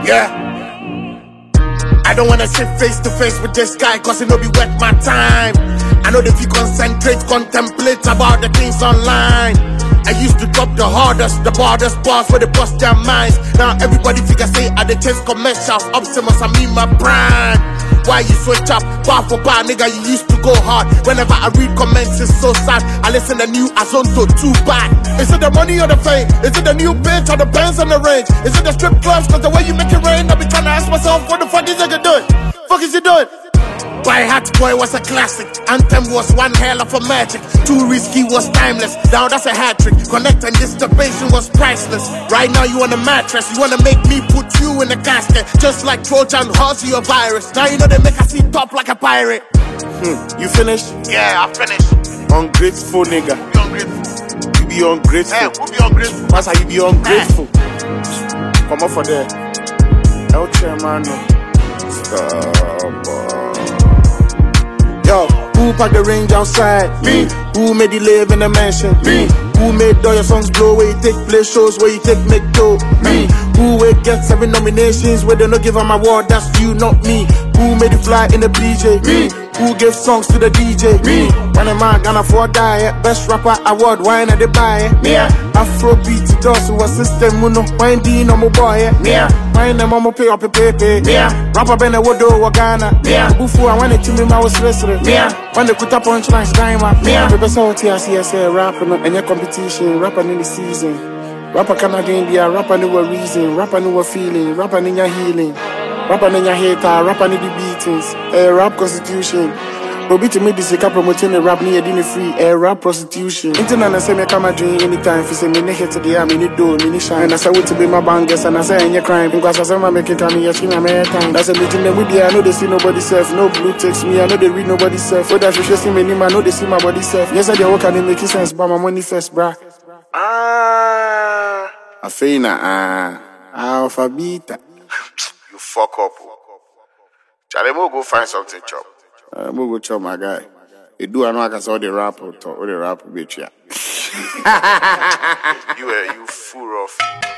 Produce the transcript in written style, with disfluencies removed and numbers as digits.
Yeah. I don't wanna sit face to face with this guy, cause it no be worth my time. I know if you contemplate about the things online. I used to drop the hardest, the bars where they bust their minds. Now everybody figure say I dey chase commercials, Optimus, I mean my brand. Why you switch up, bar for bar, nigga, you used to go hard. Whenever I read comments, it's so sad. I listen to new Azonto, too bad. Is it the money or the fame? Is it the new bitch or the bands on the range? Is it the strip clubs, cause the way you make it rain? I be trying to ask myself, what the fuck is nigga doing? Fuck is he doing? By Hat Boy was a classic. Anthem was one hell of a magic. Too Risky was timeless. Now that's a hat trick. Connect and disturbation was priceless. Right now you on a mattress. You wanna make me put you in a casket, just like Trojan horse, you a virus. Now you know they make us see top like a pirate. You finished? Yeah, I finished. Ungrateful nigga. You ungrateful. You be ungrateful. Hey, who be ungrateful? That's how you be ungrateful. Come on for that. El Chairman. Stop. Yo, who packed the range outside? Me. Who made you live in a mansion? Me. Who made all your songs blow where you take play shows, where you take make dough? Me. Who will get 7 nominations where they no give them award? That's you, not me. Who made you fly in the BJ? Me. Who gave songs to the DJ? Me. When a man gonna afford diet, best rapper award, why not they buy it? Me. Afrobeat to us who a system, muno. Why D no more boy? Me. Why them mama pay up a pepe? Me. Rapper bene wodo wagana. Me. Bufu I want it to me my was wrestling. Me. When they put up punchlines, time up. Me. People say what I say rapper no any competition, rapper in the season. Rapper cannot gain India, rapper no reason, rapper no feeling, rapper in your healing. Rapper in your hater, rapper in the beatings, rap constitution. But be to me this a promoting the rap near dinner free, rap prostitution. Internet say me come a drink anytime, if you say me hit to the arm, me do, me shine. I say what to be my bangers, and I say any crime, because I say my make it come here, she my time. That's a meeting them with the I know they see nobody self, no blue text me, I know they read nobody self. For that you should see me name, I know they see my body self. Yes, I they work and they make sense, but my money first, bruh. Afina, alphabeta. You fuck up. Charlie, we'll go find something chop. We'll go chop, my guy. You do, I know I can saw the rap or the rap bitch, yeah. You fool off.